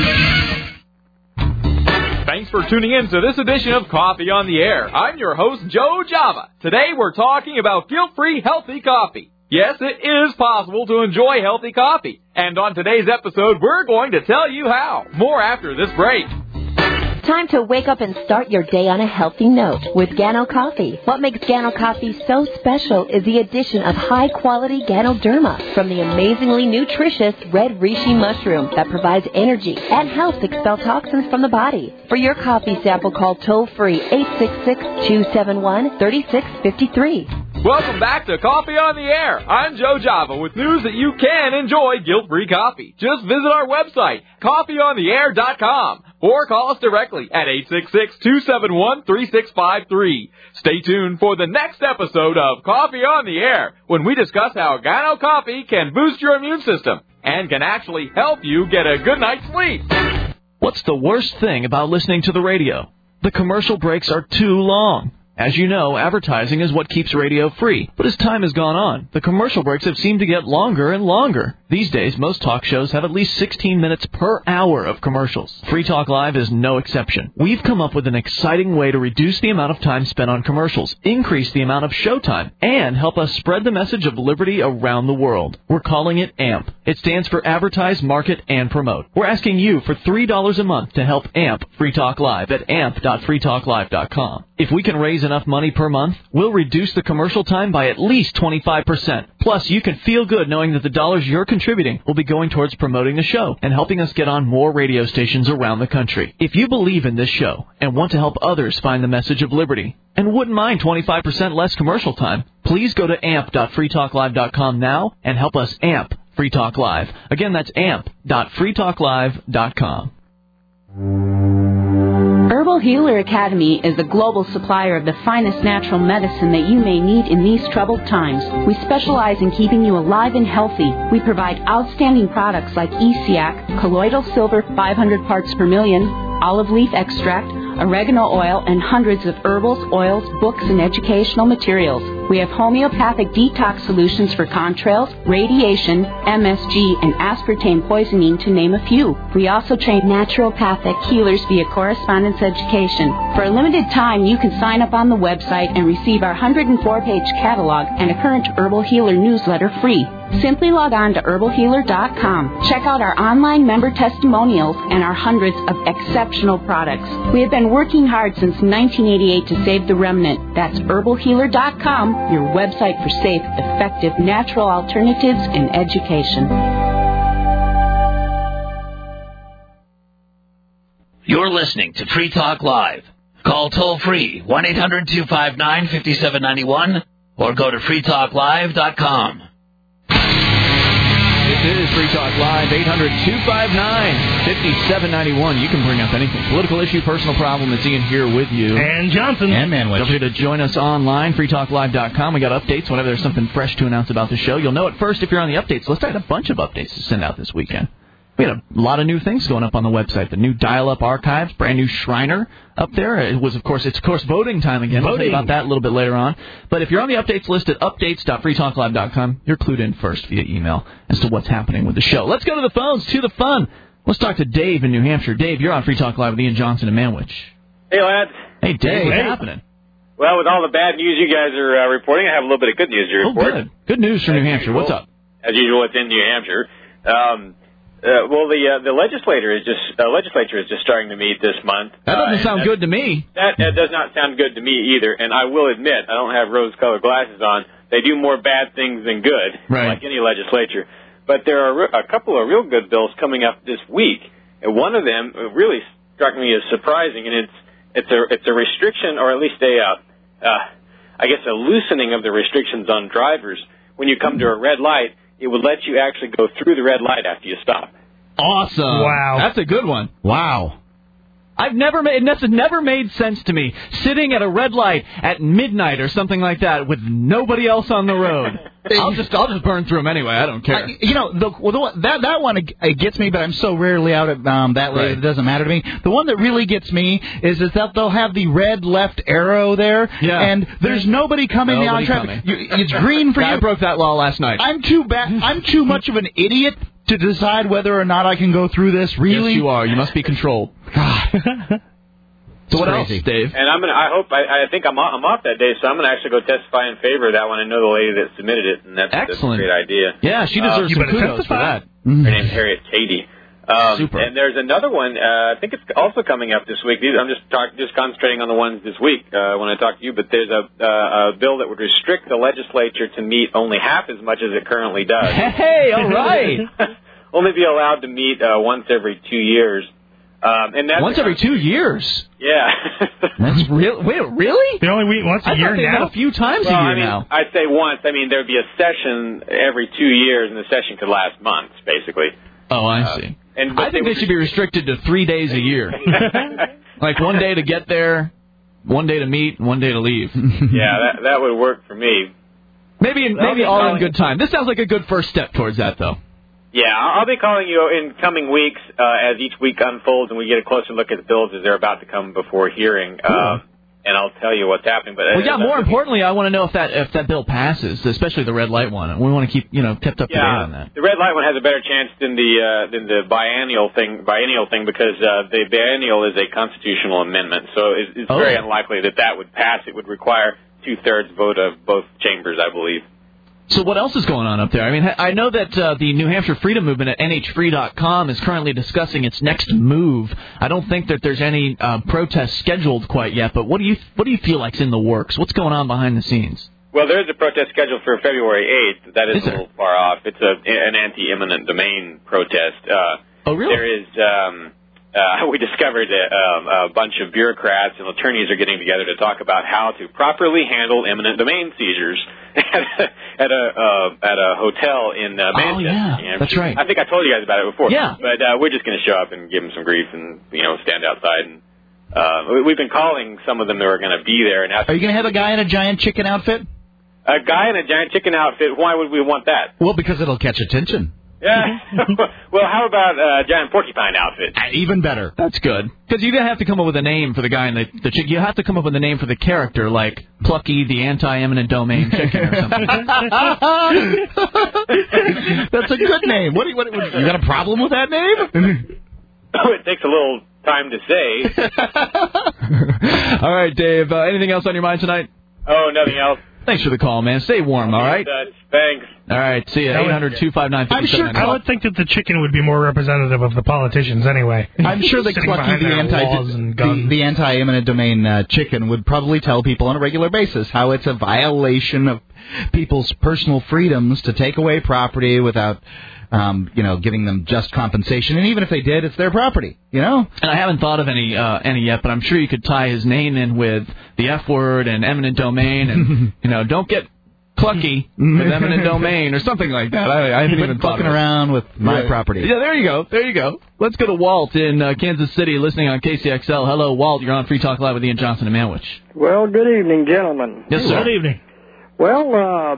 Thanks for tuning in to this edition of Coffee on the Air. I'm your host, Joe Java. Today we're talking about guilt-free healthy coffee. Yes, it is possible to enjoy healthy coffee. And on today's episode, we're going to tell you how. More after this break. Time to wake up and start your day on a healthy note with Gano Coffee. What makes Gano Coffee so special is the addition of high-quality Ganoderma from the amazingly nutritious red reishi mushroom that provides energy and helps expel toxins from the body. For your coffee sample, call toll-free 866-271-3653. Welcome back to Coffee on the Air. I'm Joe Java with news that you can enjoy guilt-free coffee. Just visit our website, coffeeontheair.com, or call us directly at 866-271-3653. Stay tuned for the next episode of Coffee on the Air, when we discuss how Gano Coffee can boost your immune system and can actually help you get a good night's sleep. What's the worst thing about listening to the radio? The commercial breaks are too long. As you know, advertising is what keeps radio free. But as time has gone on, the commercial breaks have seemed to get longer and longer. These days, most talk shows have at least 16 minutes per hour of commercials. Free Talk Live is no exception. We've come up with an exciting way to reduce the amount of time spent on commercials, increase the amount of showtime, and help us spread the message of liberty around the world. We're calling it AMP. It stands for Advertise, Market, and Promote. We're asking you for $3 a month to help AMP Free Talk Live at amp.freetalklive.com. If we can raise enough money per month, we'll reduce the commercial time by at least 25%. Plus, you can feel good knowing that the dollars you're contributing will be going towards promoting the show and helping us get on more radio stations around the country. If you believe in this show and want to help others find the message of liberty and wouldn't mind 25% less commercial time, please go to amp.freetalklive.com now and help us amp Free Talk Live. Again, that's amp.freetalklive.com. Herbal Healer Academy is a global supplier of the finest natural medicine that you may need in these troubled times. We specialize in keeping you alive and healthy. We provide outstanding products like ESIAC, colloidal silver 500 parts per million, olive leaf extract, oregano oil, and hundreds of herbals, oils, books, and educational materials. We have homeopathic detox solutions for contrails, radiation, MSG, and aspartame poisoning, to name a few. We also train naturopathic healers via correspondence education. For a limited time, you can sign up on the website and receive our 104-page catalog and a current Herbal Healer newsletter free. Simply log on to herbalhealer.com. Check out our online member testimonials and our hundreds of exceptional products. We have been working hard since 1988 to save the remnant. That's herbalhealer.com, your website for safe, effective, natural alternatives in education. You're listening to Free Talk Live. Call toll-free 1-800-259-5791 or go to freetalklive.com. This is Free Talk Live, 800-259-5791. You can bring up anything. Political issue, personal problem. It's Ian here with you. And Johnson. And Manwich. Feel free to join us online, freetalklive.com. We got updates whenever there's something fresh to announce about the show. You'll know it first if you're on the updates list. I had a bunch of updates to send out this weekend. We had a lot of new things going up on the website. The new dial-up archives, brand new Shriner up there. It's of course voting time again. We'll tell you about that a little bit later on. But if you're on the updates list at updates.freetalklive.com, you're clued in first via email as to what's happening with the show. Let's go to the phones, to the fun. Let's talk to Dave in New Hampshire. Dave, you're on Free Talk Live with Ian Johnson and Manwich. Hey, lads. Hey, Dave. What's happening? Well, with all the bad news you guys are reporting, I have a little bit of good news to report. Oh, good. Good news from New Hampshire. What's up? As usual, it's in New Hampshire. The legislature is just starting to meet this month. That doesn't sound good to me. That does not sound good to me either. And I will admit, I don't have rose-colored glasses on. They do more bad things than good, like any legislature. But there are a couple of real good bills coming up this week, and one of them really struck me as surprising. And it's a restriction, or at least a loosening of the restrictions on drivers. When you come to a red light, it would let you actually go through the red light after you stop. Awesome. Wow. That's a good one. Wow. It's never made sense to me sitting at a red light at midnight or something like that with nobody else on the road. I'll just burn through them anyway. I don't care. That one gets me, but I'm so rarely out at that late it doesn't matter to me. The one that really gets me is that they'll have the red left arrow there, and there's nobody coming down traffic. It's green for you. I broke that law last night. I'm too much of an idiot to decide whether or not I can go through this. Really? Yes, you are. You must be controlled. So what else, Dave? And I think I'm off that day, so I'm gonna actually go testify in favor of that one. I know the lady that submitted it, and that's a great idea. Yeah, she deserves some kudos for that. Her name's Harriet Cady. Super. And there's another one. I think it's also coming up this week. I'm just concentrating on the ones this week when I talk to you. But there's a bill that would restrict the legislature to meet only half as much as it currently does. Hey, all right. Only be allowed to meet once every 2 years. And that's once every 2 years? Yeah. That's real. Wait, really? They only meet once a year now? A few times a year now. I'd say once. I mean, there'd be a session every 2 years, and the session could last months, basically. Oh, I see. I think they should be restricted to 3 days a year. Like 1 day to get there, 1 day to meet, and 1 day to leave. Yeah, that would work for me. Maybe all in good time. This sounds like a good first step towards that, though. Yeah, I'll be calling you in coming weeks as each week unfolds and we get a closer look at the bills as they're about to come before hearing. And I'll tell you what's happening. But more importantly, I want to know if that bill passes, especially the red light one. We want to keep kept up to date on that. The red light one has a better chance than the biennial thing because the biennial is a constitutional amendment, so it's very unlikely that would pass. It would require 2/3 vote of both chambers, I believe. So what else is going on up there? I mean, I know that the New Hampshire Freedom Movement at nhfree.com is currently discussing its next move. I don't think that there's any protests scheduled quite yet, but what do you feel like's in the works? What's going on behind the scenes? Well, there's a protest scheduled for February 8th. That is a little far off. It's an anti-eminent domain protest. Oh, really? There is... we discovered a bunch of bureaucrats and attorneys are getting together to talk about how to properly handle eminent domain seizures at a hotel in Manchester. Oh, yeah, that's right. I think I told you guys about it before. Yeah. But we're just going to show up and give them some grief and stand outside. And we've been calling some of them that are going to be there. And are you going to have a guy in a giant chicken outfit? A guy in a giant chicken outfit? Why would we want that? Well, because it'll catch attention. Yeah. Well, how about a giant porcupine outfit? Even better. That's good. Because you have to come up with a name for the guy in the chicken. You have to come up with a name for the character, like Plucky, the anti-eminent domain chicken or something. That's a good name. What you got a problem with that name? It takes a little time to say. All right, Dave. Anything else on your mind tonight? Oh, nothing else. Thanks for the call, man. Stay warm, all right? Thanks. All right, see you. 800-259-5790. I'm sure I would think that the chicken would be more representative of the politicians anyway. I'm sure that Clucky, the anti-eminent domain chicken, would probably tell people on a regular basis how it's a violation of people's personal freedoms to take away property without... giving them just compensation, and even if they did, it's their property, And I haven't thought of any yet, but I'm sure you could tie his name in with the F word and eminent domain, and don't get Clucky with eminent domain or something like that. I haven't even thought fucking around with my property. Yeah, there you go. Let's go to Walt in Kansas City, listening on KCXL. Hello, Walt. You're on Free Talk Live with Ian Johnson and Manwich. Well, good evening, gentlemen. Yes, sir. Good evening. Well,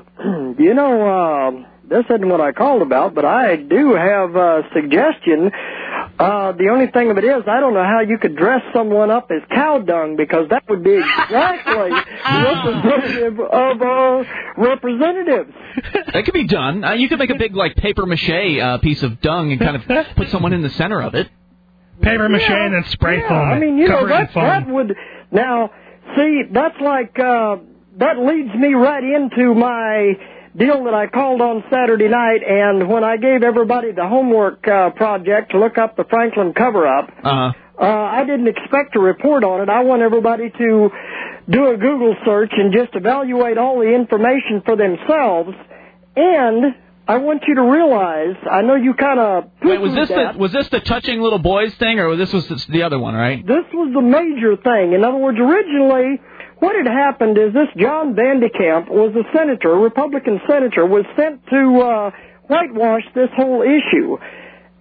this isn't what I called about, but I do have a suggestion. The only thing of it is, I don't know how you could dress someone up as cow dung, because that would be exactly representative of representatives. That could be done. You could make a big, paper mache piece of dung and kind of put someone in the center of it. Paper mache and then spray foam. I mean, that would... Now, see, that's that leads me right into my... deal that I called on Saturday night, and when I gave everybody the homework project to look up the Franklin cover-up, I didn't expect a report on it. I want everybody to do a Google search and just evaluate all the information for themselves, and I want you to realize, I know you kind of... Wait, was this the touching little boys thing, or this was the other one, right? This was the major thing. In other words, originally... what had happened is this John Vandekamp was a senator, a Republican senator, was sent to whitewash this whole issue.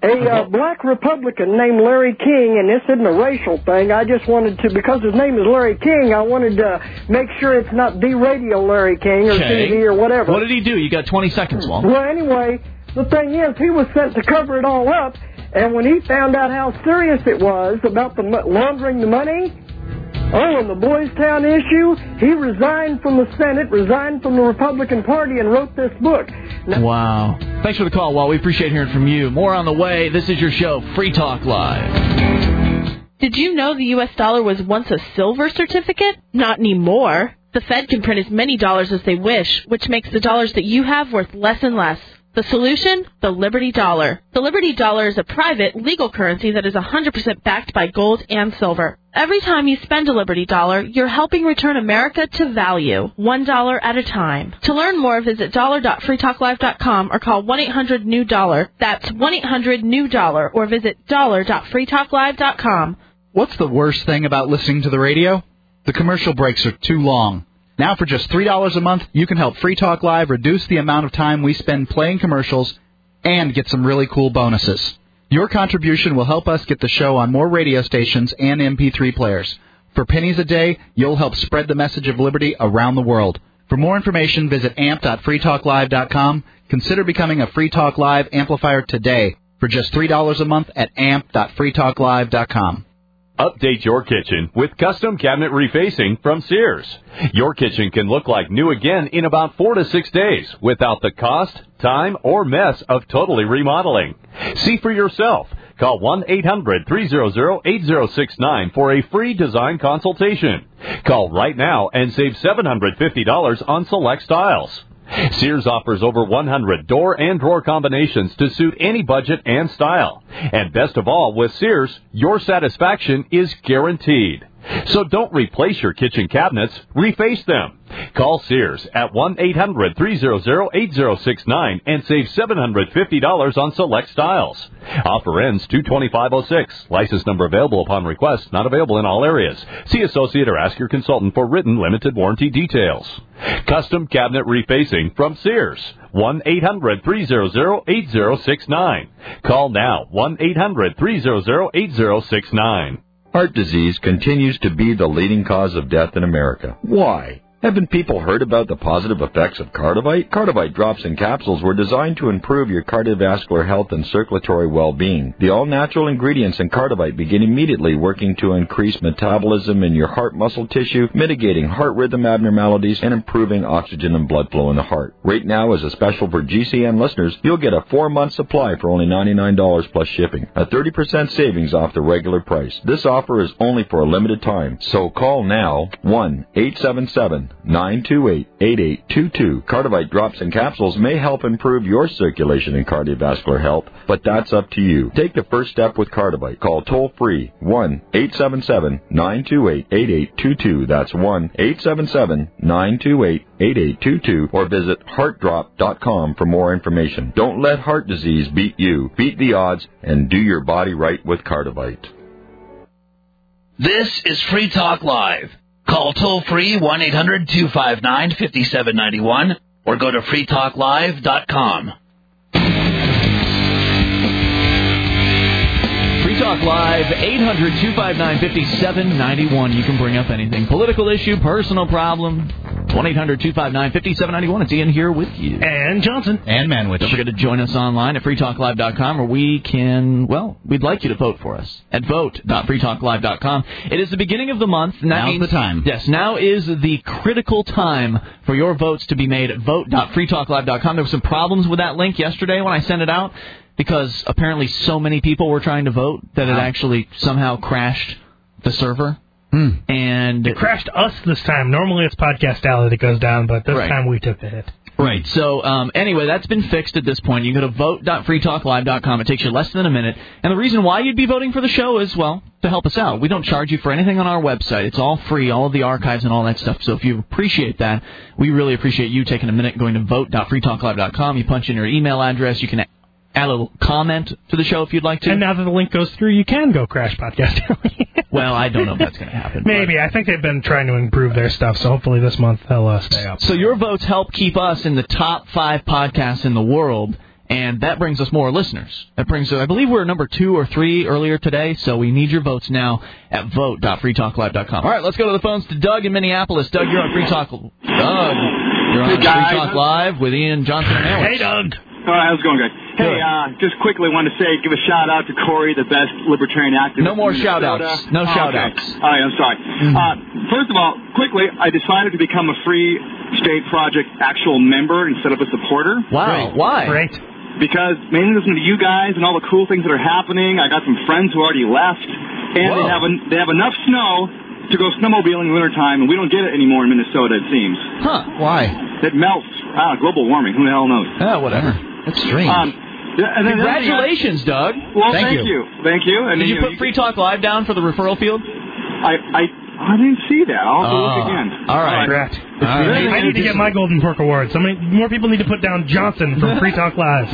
A black Republican named Larry King, and this isn't a racial thing. I just wanted to, because his name is Larry King, I wanted to make sure it's not the radio Larry King or TV or whatever. What did he do? You got 20 seconds, Walt. Well, anyway, the thing is, he was sent to cover it all up, and when he found out how serious it was about the laundering the money, and the Boys Town issue, he resigned from the Senate, resigned from the Republican Party, and wrote this book. Wow. Thanks for the call, Walt. We appreciate hearing from you. More on the way. This is your show, Free Talk Live. Did you know the U.S. dollar was once a silver certificate? Not anymore. The Fed can print as many dollars as they wish, which makes the dollars that you have worth less and less. The solution? The Liberty Dollar. The Liberty Dollar is a private, legal currency that is 100% backed by gold and silver. Every time you spend a Liberty Dollar, you're helping return America to value, $1 at a time. To learn more, visit dollar.freetalklive.com or call 1-800-NEW-DOLLAR. That's 1-800-NEW-DOLLAR or visit dollar.freetalklive.com. What's the worst thing about listening to the radio? The commercial breaks are too long. Now for just $3 a month, you can help Free Talk Live reduce the amount of time we spend playing commercials and get some really cool bonuses. Your contribution will help us get the show on more radio stations and MP3 players. For pennies a day, you'll help spread the message of liberty around the world. For more information, visit amp.freetalklive.com. Consider becoming a Free Talk Live amplifier today for just $3 a month at amp.freetalklive.com. Update your kitchen with custom cabinet refacing from Sears. Your kitchen can look like new again in about 4 to 6 days without the cost, time, or mess of totally remodeling. See for yourself. Call 1-800-300-8069 for a free design consultation. Call right now and save $750 on select styles. Sears offers over 100 door and drawer combinations to suit any budget and style. And best of all, with Sears, your satisfaction is guaranteed. So don't replace your kitchen cabinets, reface them. Call Sears at 1-800-300-8069 and save $750 on select styles. Offer ends 2/25/06. License number available upon request, not available in all areas. See associate or ask your consultant for written limited warranty details. Custom cabinet refacing from Sears. 1-800-300-8069. Call now. 1-800-300-8069. Heart disease continues to be the leading cause of death in America. Why? Haven't people heard about the positive effects of Cardivite? Cardivite drops and capsules were designed to improve your cardiovascular health and circulatory well-being. The all-natural ingredients in Cardivite begin immediately working to increase metabolism in your heart muscle tissue, mitigating heart rhythm abnormalities, and improving oxygen and blood flow in the heart. Right now, as a special for GCN listeners, you'll get a 4-month supply for only $99 plus shipping, a 30% savings off the regular price. This offer is only for a limited time, so call now, 1-877-928-8822. Cardivite drops and capsules may help improve your circulation and cardiovascular health, but that's up to you. Take the first step with Cardivite. Call toll-free 1-877-928-8822. That's 1-877-928-8822, or visit heartdrop.com for more information. Don't let heart disease beat you. Beat the odds and do your body right with Cardivite. This is Free Talk Live. Call toll-free 1-800-259-5791 or go to freetalklive.com. Free Talk Live, 800-259-5791. You can bring up anything. Political issue, personal problem. 1-800-259-5791. It's Ian here with you. And Johnson. And Manwich. Don't forget to join us online at freetalklive.com, where we can, well, we'd like you to vote for us at vote.freetalklive.com. It is the beginning of the month. And Now's the time. Yes, now is the critical time for your votes to be made at vote.freetalklive.com. There were some problems with that link yesterday when I sent it out, because apparently so many people were trying to vote that it actually somehow crashed the server. And it crashed us this time. Normally it's Podcast Alley that goes down, but this time we took the hit. Right. So, anyway, that's been fixed at this point. You go to vote.freetalklive.com. It takes you less than a minute. And the reason why you'd be voting for the show is, well, to help us out. We don't charge you for anything on our website. It's all free, all of the archives and all that stuff. So if you appreciate that, we really appreciate you taking a minute going to vote.freetalklive.com. You punch in your email address. You can add a little comment to the show if you'd like to. And now that the link goes through, you can go crash Podcast Alley. Well, I don't know if that's going to happen. Maybe. I think they've been trying to improve their stuff, so hopefully this month they'll stay up. So your votes help keep us in the top 5 podcasts in the world. And that brings us more listeners. That brings us, I believe we're number 2 or 3 earlier today, so we need your votes now at vote.freetalklive.com. All right, let's go to the phones to Doug in Minneapolis. Doug, you're on Free Talk. Doug, you're on Free Talk Live with Ian Johnson and Alex. Hey, Doug. All right, how's it going, guys? Hey, just quickly wanted to give a shout-out to Corey, the best libertarian activist. No more shout-outs. No shout-outs. Okay. All right, I'm sorry. First of all, quickly, I decided to become a Free State Project actual member instead of a supporter. Wow. Why? Great. Because mainly listening to you guys and all the cool things that are happening. I got some friends who already left, and they have enough snow to go snowmobiling in the wintertime, and we don't get it anymore in Minnesota, it seems. Huh. Why? It melts. Global warming. Who the hell knows? Whatever. That's strange. Congratulations, Doug. Well, thank you. Thank you. And did you put Free Talk Live down for the referral field? I didn't see that. I'll have to look again. All right. I need to get my Golden Pork Award. More people need to put down Johnson from Free Talk Live.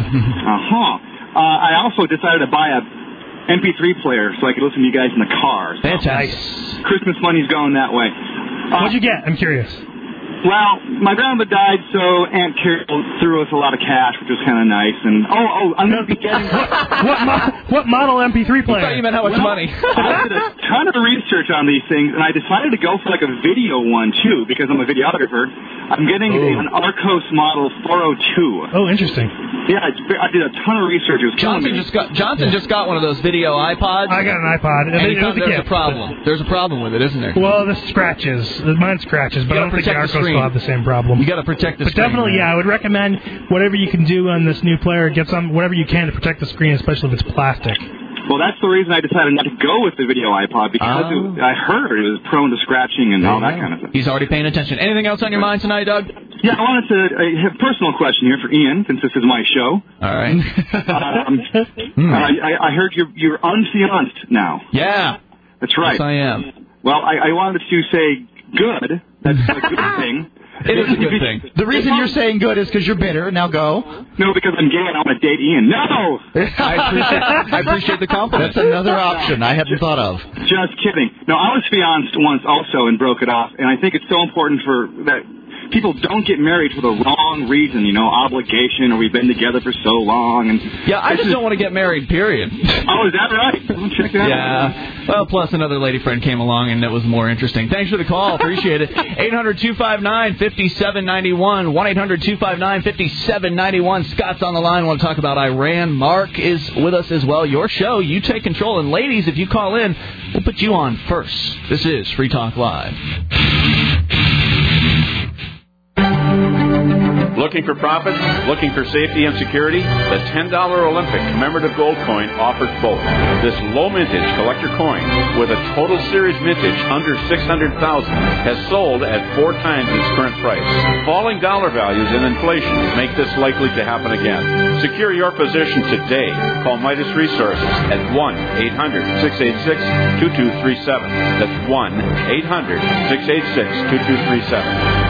I also decided to buy a MP3 player so I could listen to you guys in the car. So Fantastic. Christmas money's going that way. What'd you get? I'm curious. Well, my grandma died, so Aunt Carol threw us a lot of cash, which was kind of nice. And I'm going to be getting what model MP3 player? I thought you meant how much money. I did a ton of research on these things, and I decided to go for like a video one too because I'm a videographer. I'm getting an Arcos model 402. Oh, interesting. Yeah, I did a ton of research. It was Johnson just got one of those video iPods. I got an iPod, and there's a problem. There's a problem with it, isn't there? Well, the scratches. Mine scratches, but I don't think the Arcos will have the same problem. You got to protect the screen. But definitely, I would recommend whatever you can do on this new player. Get whatever you can to protect the screen, especially if it's plastic. Well, that's the reason I decided not to go with the video iPod because I heard it was prone to scratching and all that kind of thing. He's already paying attention. Anything else on your mind tonight, Doug? Yeah, I wanted to have a personal question here for Ian, since this is my show. All right. I heard you're unfianced now. Yeah. That's right. Yes, I am. Well, I wanted to say good. That's a good thing. It is a good thing. The reason you're saying good is because you're bitter. Now go. No, because I'm gay and I want to date Ian. No! I appreciate the compliment. That's another option I hadn't thought of. Just kidding. No, I was fianced once also and broke it off, and I think it's so important that people don't get married for the wrong reason, obligation, or we've been together for so long. And yeah, I just don't want to get married, period. Oh, is that right? Check that out. Yeah. Well, plus another lady friend came along, and it was more interesting. Thanks for the call. Appreciate it. 800-259-5791. 1-800-259-5791. Scott's on the line. Want to talk about Iran. Mark is with us as well. Your show. You take control. And ladies, if you call in, we'll put you on first. This is Free Talk Live. Looking for profits? Looking for safety and security? The $10 Olympic commemorative gold coin offers both. This low mintage collector coin with a total series mintage under $600,000 has sold at 4 times its current price. Falling dollar values and inflation make this likely to happen again. Secure your position today. Call Midas Resources at 1-800-686-2237. That's 1-800-686-2237.